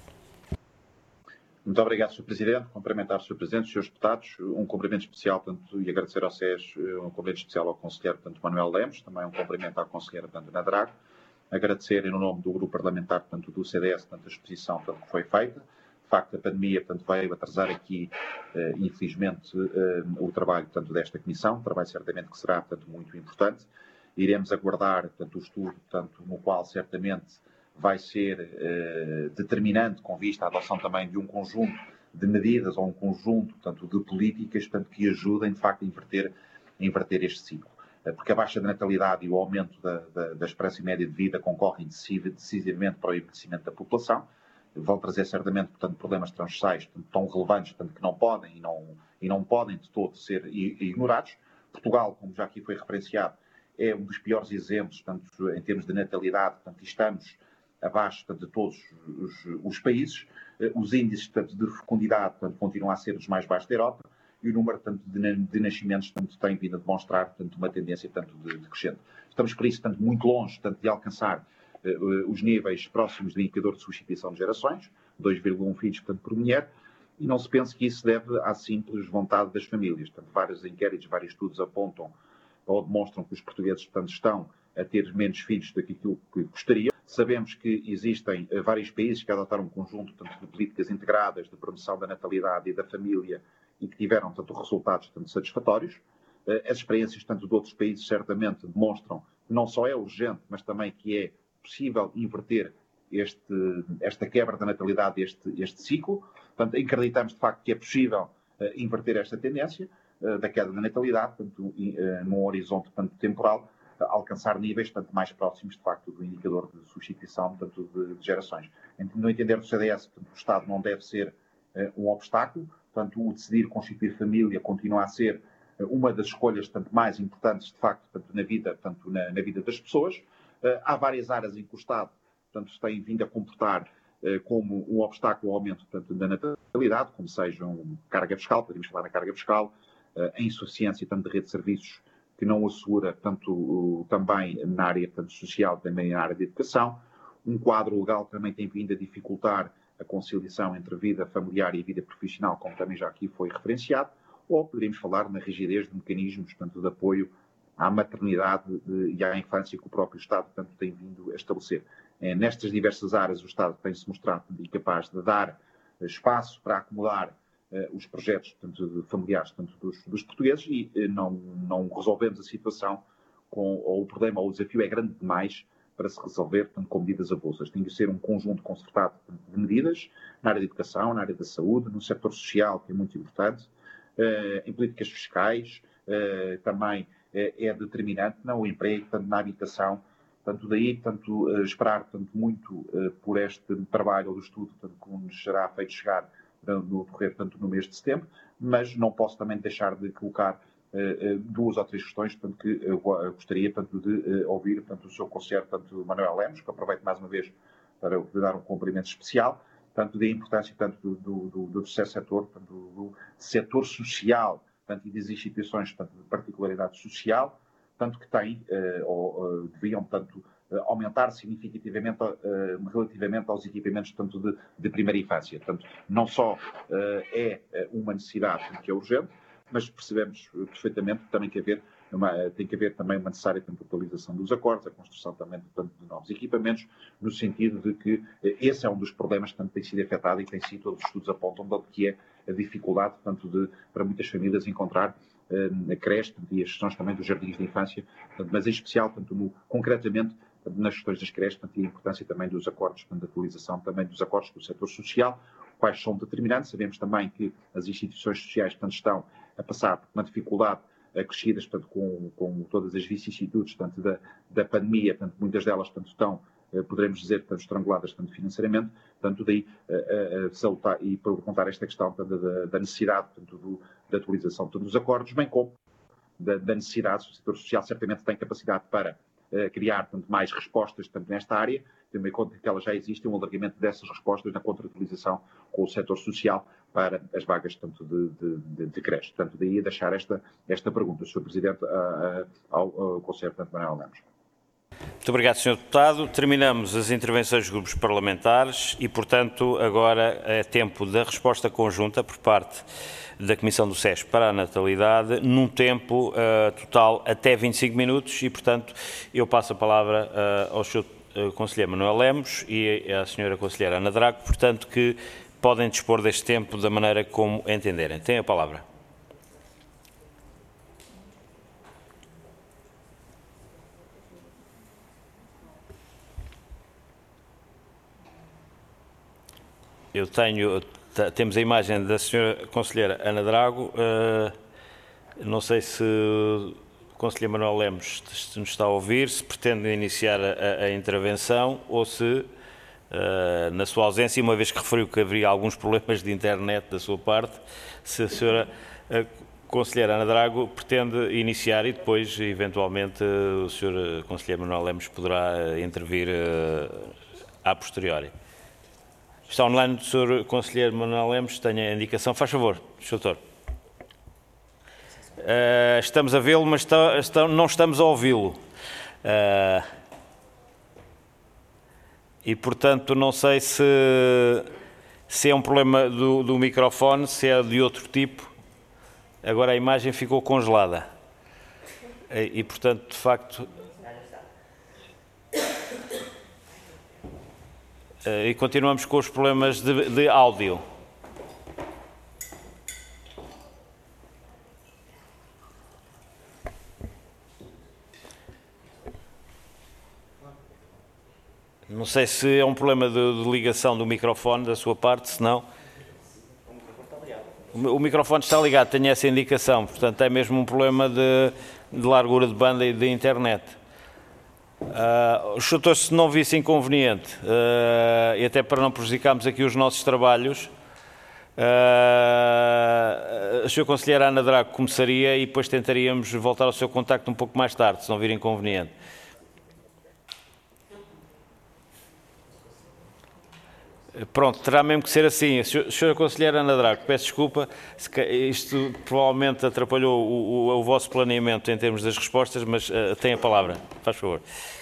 Muito obrigado, senhor Presidente. Cumprimentar o senhor Presidente, os senhores deputados, um cumprimento especial, portanto, e agradecer ao S E S, um cumprimento especial ao conselheiro, portanto, Manuel Lemos, também um cumprimento à conselheira, portanto, Ana Drago. Agradecer, em nome do grupo parlamentar, portanto, do C D S, portanto, a exposição, portanto, que foi feita. De facto, a pandemia, portanto, veio atrasar aqui, eh, infelizmente, eh, o trabalho, portanto, desta comissão, um trabalho certamente que será, portanto, muito importante. Iremos aguardar, portanto, o estudo, portanto, no qual certamente vai ser eh, determinante com vista à adoção também de um conjunto de medidas ou um conjunto, portanto, de políticas, portanto, que ajudem, de facto, a inverter, a inverter este ciclo. Porque a baixa de natalidade e o aumento da, da, da esperança média de vida concorrem decisivamente para o envelhecimento da população. Vão trazer certamente, portanto, problemas transversais, portanto, tão relevantes, portanto, que não podem e não, e não podem de todo ser ignorados. Portugal, como já aqui foi referenciado, é um dos piores exemplos, portanto, em termos de natalidade, portanto, estamos abaixo, portanto, de todos os, os países. Os índices, portanto, de fecundidade, portanto, continuam a ser os mais baixos da Europa. e o número tanto, de, de nascimentos tanto, tem vindo a demonstrar tanto, uma tendência tanto, de, de crescente. Estamos, por isso, tanto, muito longe tanto, de alcançar uh, os níveis próximos do indicador de substituição de gerações, dois vírgula um filhos portanto, por mulher, e não se pense que isso deve à simples vontade das famílias. Portanto, vários inquéritos, vários estudos apontam ou demonstram que os portugueses portanto, estão a ter menos filhos do que aquilo que gostariam. Sabemos que existem uh, vários países que adotaram um conjunto portanto, de políticas integradas de promoção da natalidade e da família e que tiveram tanto resultados tanto satisfatórios. Uh, as experiências tanto de outros países certamente demonstram que não só é urgente, mas também que é possível inverter este, esta quebra da natalidade, este, este ciclo. Portanto, acreditamos de facto que é possível uh, inverter esta tendência uh, da queda da natalidade, portanto, uh, num horizonte portanto, temporal, uh, alcançar níveis portanto, mais próximos de facto do indicador de substituição portanto, de, de gerações. No entender do C D S, portanto, o Estado não deve ser uh, um obstáculo, portanto, o decidir constituir família continua a ser uh, uma das escolhas portanto, mais importantes de facto portanto, na vida, portanto, na, na vida das pessoas. Uh, há várias áreas em que o Estado portanto, se tem vindo a comportar como um obstáculo ao aumento portanto, da natalidade, como sejam carga fiscal, podemos falar na carga fiscal, a insuficiência tanto de rede de serviços que não assegura tanto também na área tanto social, também na área de educação, um quadro legal que também tem vindo a dificultar a conciliação entre a vida familiar e a vida profissional, como também já aqui foi referenciado, ou poderíamos falar na rigidez de mecanismos tanto de apoio à maternidade e à infância que o próprio Estado tanto tem vindo a estabelecer. Nestas diversas áreas, o Estado tem-se mostrado incapaz de dar espaço para acomodar uh, os projetos tanto de familiares tanto dos, dos portugueses e uh, não, não resolvemos a situação com, ou o problema ou o desafio é grande demais para se resolver tanto com medidas avulsas. Tem de ser um conjunto concertado de medidas na área da educação, na área da saúde, no setor social, que é muito importante, uh, em políticas fiscais, uh, também uh, é determinante, não o emprego, tanto na habitação. Tanto daí, tanto uh, esperar tanto muito uh, por este trabalho ou do estudo tanto que nos será feito chegar uh, no decorrer tanto no mês de setembro, mas não posso também deixar de colocar uh, uh, duas ou três questões tanto que eu uh, gostaria tanto de uh, ouvir tanto o seu conselheiro, tanto Manuel Lemos, que aproveito mais uma vez para lhe dar um cumprimento especial, tanto da importância tanto do, do, do, do terceiro setor, tanto do, do setor social, tanto e das instituições tanto de particularidade social, tanto que têm, uh, ou uh, deviam, portanto, uh, aumentar significativamente uh, relativamente aos equipamentos, tanto de, de primeira infância. Portanto, não só uh, é uma necessidade que é urgente, mas percebemos uh, perfeitamente que também que haver uma, tem que haver também uma necessária tanto, atualização dos acordos, a construção também tanto, de novos equipamentos, no sentido de que uh, esse é um dos problemas que tanto, tem sido afetado e tem sido, todos os estudos apontam, que é a dificuldade tanto de, para muitas famílias encontrar a creche e as questões também dos jardins de infância, mas em especial, tanto no, concretamente, nas questões das creches, e a importância também dos acordos, de atualização também dos acordos do setor social, quais são determinantes. Sabemos também que as instituições sociais portanto, estão a passar por uma dificuldade acrescida portanto, com, com todas as vicissitudes portanto, da, da pandemia, portanto, muitas delas portanto, estão, poderemos dizer, portanto, estranguladas portanto, financeiramente, portanto, daí a, a salutar e perguntar esta questão portanto, da, da necessidade portanto, do, da atualização dos acordos, bem como da, da necessidade, o setor social certamente tem capacidade para uh, criar portanto, mais respostas portanto, nesta área, tendo em conta que elas já existem, um alargamento dessas respostas na contratualização com o setor social para as vagas portanto, de, de, de, de creche. Portanto, daí a deixar esta, esta pergunta, senhor Presidente, a, a, ao, ao Conselheiro Manuel Lemos. Muito obrigado, senhor Deputado. Terminamos as intervenções dos grupos parlamentares e, portanto, agora é tempo da resposta conjunta por parte da Comissão do S E S para a natalidade, num tempo uh, total até vinte e cinco minutos e, portanto, eu passo a palavra uh, ao senhor uh, Conselheiro Manuel Lemos e à senhora Conselheira Ana Drago, portanto, que podem dispor deste tempo da maneira como entenderem. Tem a palavra. Eu tenho, temos a imagem da senhora Conselheira Ana Drago, uh, não sei se o Conselheiro Manuel Lemos se nos está a ouvir, se pretende iniciar a, a intervenção ou se, uh, na sua ausência, uma vez que referiu que haveria alguns problemas de internet da sua parte, se a senhora uh, Conselheira Ana Drago pretende iniciar e depois, eventualmente, o senhor Conselheiro Manuel Lemos poderá intervir uh, a posteriori. Está online o senhor Conselheiro Manuel Lemos, tenha a indicação. Faz favor, doutor. Uh, estamos a vê-lo, mas está, está, não estamos a ouvi-lo. Uh, e, portanto, não sei se, se é um problema do, do microfone, se é de outro tipo. Agora a imagem ficou congelada. E, e portanto, de facto... Uh, e continuamos com os problemas de, de áudio. Não sei se é um problema de, de ligação do microfone da sua parte, se não... O microfone está ligado, tenho essa indicação, portanto é mesmo um problema de, de largura de banda e de internet. Uh, os senhores, se não vissem inconveniente, uh, e até para não prejudicarmos aqui os nossos trabalhos, uh, a senhora Conselheira Ana Drago começaria e depois tentaríamos voltar ao seu contacto um pouco mais tarde, se não vir inconveniente. Pronto, terá mesmo que ser assim. senhora Conselheira Ana Drago, peço desculpa, isto provavelmente atrapalhou o, o, o vosso planeamento em termos das respostas, mas uh, tem a palavra, faz favor.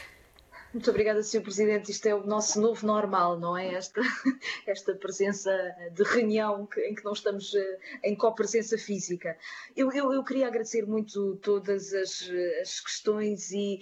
Muito obrigada, senhor Presidente. Isto é o nosso novo normal, não é? Esta, esta presença de reunião que, em que não estamos uh, em copresença física. Eu, eu, eu queria agradecer muito todas as, as questões e,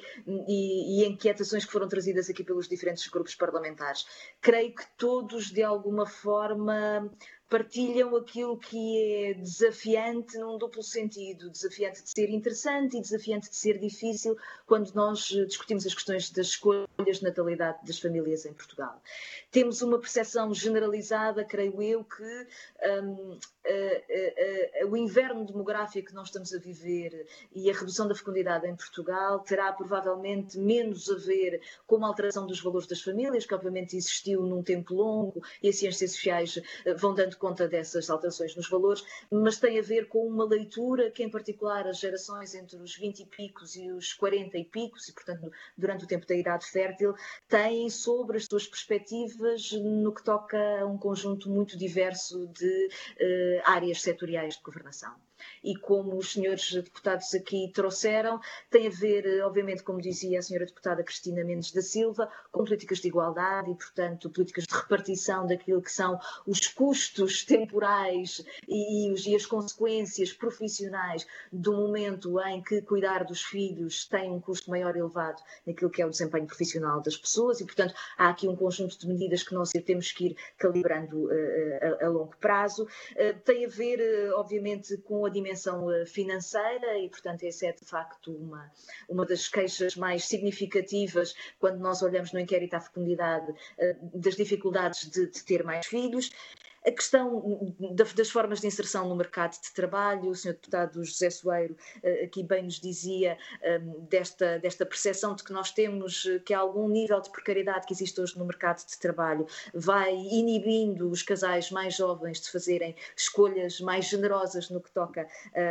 e, e inquietações que foram trazidas aqui pelos diferentes grupos parlamentares. Creio que todos, de alguma forma, partilham aquilo que é desafiante num duplo sentido, desafiante de ser interessante e desafiante de ser difícil quando nós discutimos as questões das escolhas de natalidade das famílias em Portugal. Temos uma percepção generalizada, creio eu, que um, uh, uh, uh, o inverno demográfico que nós estamos a viver e a redução da fecundidade em Portugal terá provavelmente menos a ver com uma alteração dos valores das famílias, que obviamente existiu num tempo longo e as ciências sociais uh, vão dando conta dessas alterações nos valores, mas tem a ver com uma leitura que, em particular, as gerações entre os vinte e picos e os quarenta e picos, e, portanto, durante o tempo da idade fértil, têm sobre as suas perspectivas no que toca a um conjunto muito diverso de uh, áreas setoriais de governação. E como os senhores deputados aqui trouxeram, tem a ver, obviamente, como dizia a senhora deputada Cristina Mendes da Silva, com políticas de igualdade e, portanto, políticas de repartição daquilo que são os custos temporais e, e, os, e as consequências profissionais do momento em que cuidar dos filhos tem um custo maior elevado naquilo que é o desempenho profissional das pessoas e, portanto, há aqui um conjunto de medidas que nós temos que ir calibrando uh, a, a longo prazo. Uh, tem a ver, uh, obviamente, com a dimensão financeira e, portanto, essa é de facto uma, uma das queixas mais significativas quando nós olhamos no inquérito à fecundidade das dificuldades de, de ter mais filhos. A questão das formas de inserção no mercado de trabalho, o senhor deputado José Soeiro aqui bem nos dizia desta, desta percepção de que nós temos que algum nível de precariedade que existe hoje no mercado de trabalho vai inibindo os casais mais jovens de fazerem escolhas mais generosas no que toca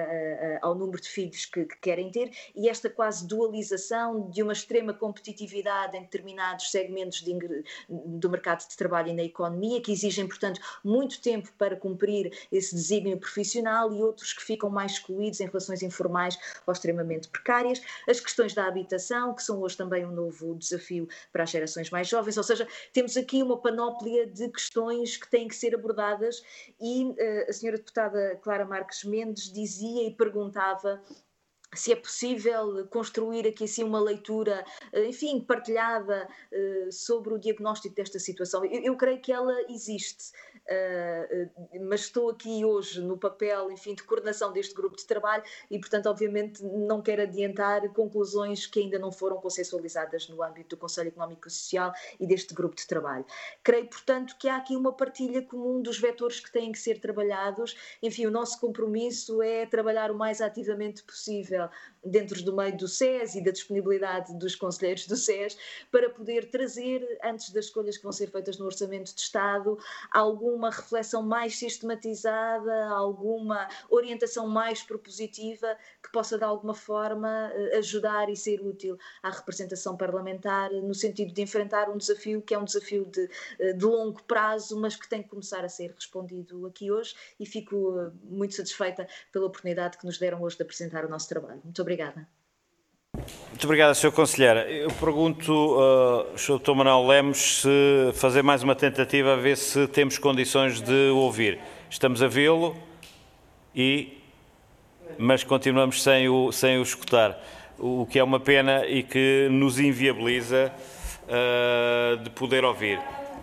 ao número de filhos que, que querem ter, e esta quase dualização de uma extrema competitividade em determinados segmentos de, do mercado de trabalho e na economia, que exigem, portanto, muito muito tempo para cumprir esse desígnio profissional e outros que ficam mais excluídos em relações informais ou extremamente precárias. As questões da habitação, que são hoje também um novo desafio para as gerações mais jovens, ou seja, temos aqui uma panóplia de questões que têm que ser abordadas e uh, a senhora deputada Clara Marques Mendes dizia e perguntava se é possível construir aqui assim uma leitura, enfim, partilhada uh, sobre o diagnóstico desta situação. Eu, eu creio que ela existe, uh, uh, mas estou aqui hoje no papel, enfim, de coordenação deste grupo de trabalho e, portanto, obviamente não quero adiantar conclusões que ainda não foram consensualizadas no âmbito do Conselho Económico e Social e deste grupo de trabalho. Creio, portanto, que há aqui uma partilha comum dos vetores que têm que ser trabalhados. Enfim, o nosso compromisso é trabalhar o mais ativamente possível dentro do meio do S E S e da disponibilidade dos conselheiros do S E S para poder trazer, antes das escolhas que vão ser feitas no Orçamento de Estado, alguma reflexão mais sistematizada, alguma orientação mais propositiva que possa de alguma forma ajudar e ser útil à representação parlamentar no sentido de enfrentar um desafio que é um desafio de, de longo prazo, mas que tem que começar a ser respondido aqui hoje, e fico muito satisfeita pela oportunidade que nos deram hoje de apresentar o nosso trabalho. Muito obrigada. Muito obrigado, senhor Conselheiro. Eu pergunto ao uh, senhor doutor Manuel Lemos se fazer mais uma tentativa a ver se temos condições de ouvir. Estamos a vê-lo, e, mas continuamos sem o, sem o escutar, o que é uma pena e que nos inviabiliza uh, de poder ouvir.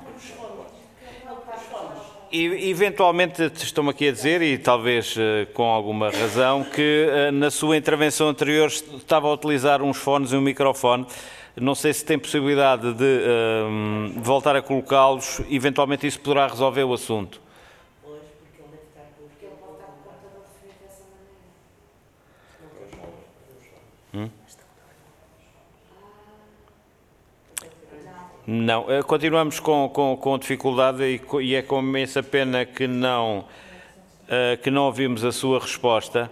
E, eventualmente, estão-me aqui a dizer, e talvez uh, com alguma razão, que uh, na sua intervenção anterior estava a utilizar uns fones e um microfone. Não sei se tem possibilidade de uh, voltar a colocá-los, eventualmente isso poderá resolver o assunto. Hum? Não, continuamos com, com, com dificuldade e, e é com imensa pena que não, uh, que não ouvimos a sua resposta.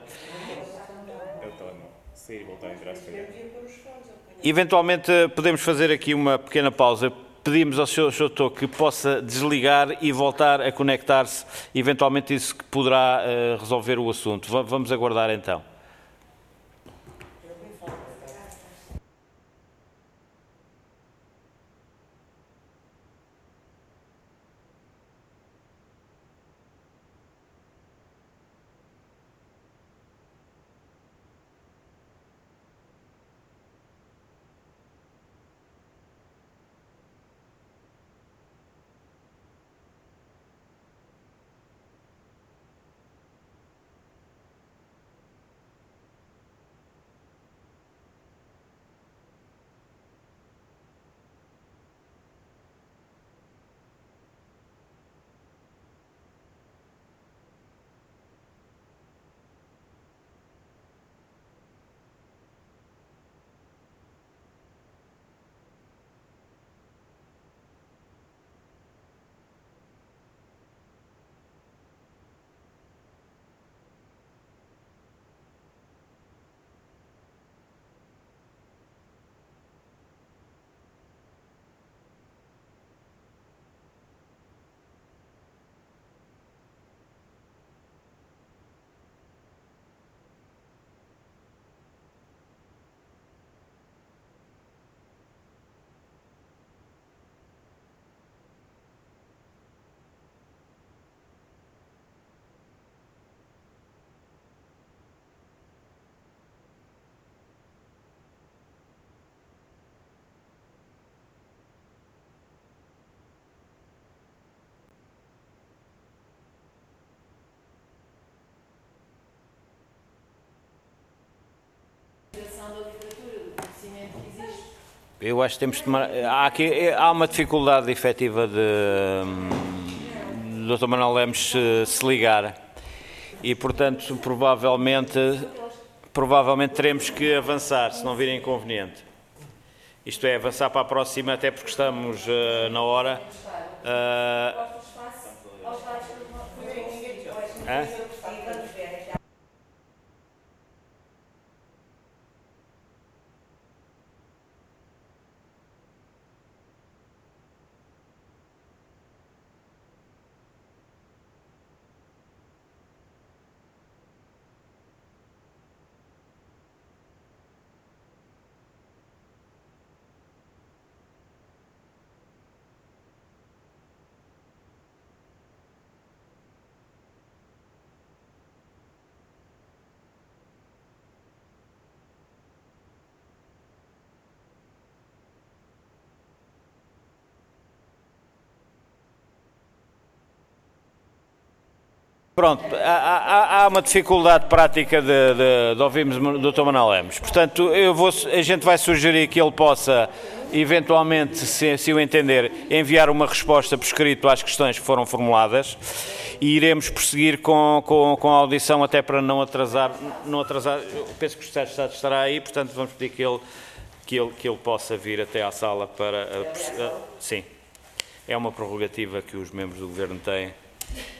Eventualmente podemos fazer aqui uma pequena pausa. Pedimos ao senhor doutor que possa desligar e voltar a conectar-se. Eventualmente isso que poderá uh, resolver o assunto. V- vamos aguardar então. Eu acho que temos de tomar... Há, aqui, há uma dificuldade efetiva de, de doutor Manuel Lemos se, se ligar e, portanto, provavelmente, provavelmente teremos que avançar, se não vir inconveniente. Isto é, avançar para a próxima, até porque estamos uh, na hora. Uh... Hã? Pronto, há, há, há uma dificuldade prática de, de, de ouvirmos o doutor Manuel Lemos. Portanto, eu vou, a gente vai sugerir que ele possa eventualmente, se, se o entender, enviar uma resposta por escrito às questões que foram formuladas e iremos prosseguir com, com, com a audição até para não atrasar, não atrasar, eu penso que o Secretário de Estado estará aí, portanto vamos pedir que ele, que ele, que ele possa vir até à sala para... Uh, uh, sim, é uma prerrogativa que os membros do Governo têm.